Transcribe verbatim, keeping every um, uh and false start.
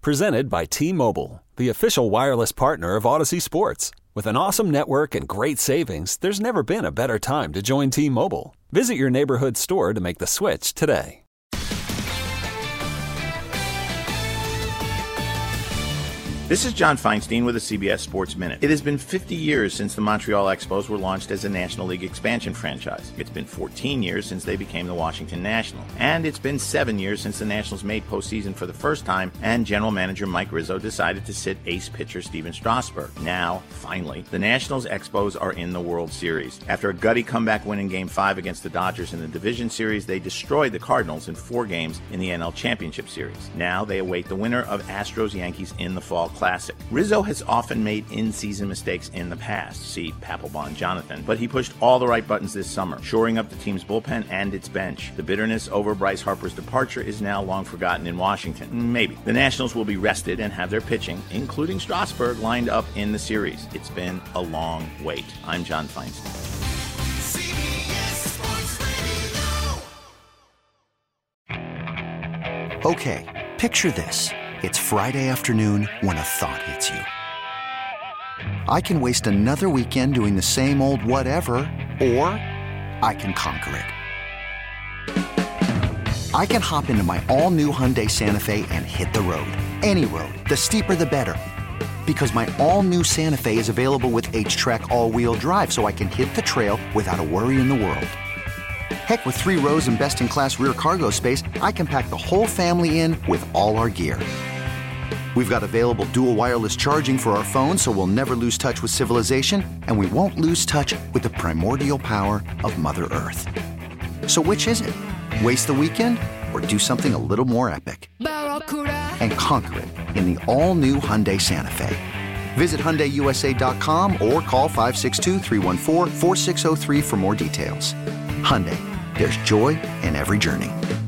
Presented by T-Mobile, the official wireless partner of Odyssey Sports. With an awesome network and great savings, there's never been a better time to join T-Mobile. Visit your neighborhood store to make the switch today. This is John Feinstein with a C B S Sports Minute. It has been fifty years since the Montreal Expos were launched as a National League expansion franchise. It's been fourteen years since they became the Washington Nationals. And it's been seven years since the Nationals made postseason for the first time and general manager Mike Rizzo decided to sit ace pitcher Steven Strasburg. Now, finally, the Nationals Expos are in the World Series. After a gutty comeback win in Game five against the Dodgers in the Division Series, they destroyed the Cardinals in four games in the N L Championship Series. Now they await the winner of Astros-Yankees in the Fall Classic. Rizzo has often made in-season mistakes in the past, see Papelbon Jonathan, but he pushed all the right buttons this summer, shoring up the team's bullpen and its bench. The bitterness over Bryce Harper's departure is now long forgotten in Washington. Maybe. The Nationals will be rested and have their pitching, including Strasburg, lined up in the series. It's been a long wait. I'm John Feinstein. Okay, picture this. It's Friday afternoon when a thought hits you. I can waste another weekend doing the same old whatever, or I can conquer it. I can hop into my all-new Hyundai Santa Fe and hit the road. Any road. The steeper, the better. Because my all-new Santa Fe is available with H-Track all-wheel drive, so I can hit the trail without a worry in the world. Heck, with three rows and best-in-class rear cargo space, I can pack the whole family in with all our gear. We've got available dual wireless charging for our phones, so we'll never lose touch with civilization, and we won't lose touch with the primordial power of Mother Earth. So which is it? Waste the weekend or do something a little more epic? And conquer it in the all-new Hyundai Santa Fe. Visit Hyundai U S A dot com or call five six two, three one four, four six zero three for more details. Hyundai, there's joy in every journey.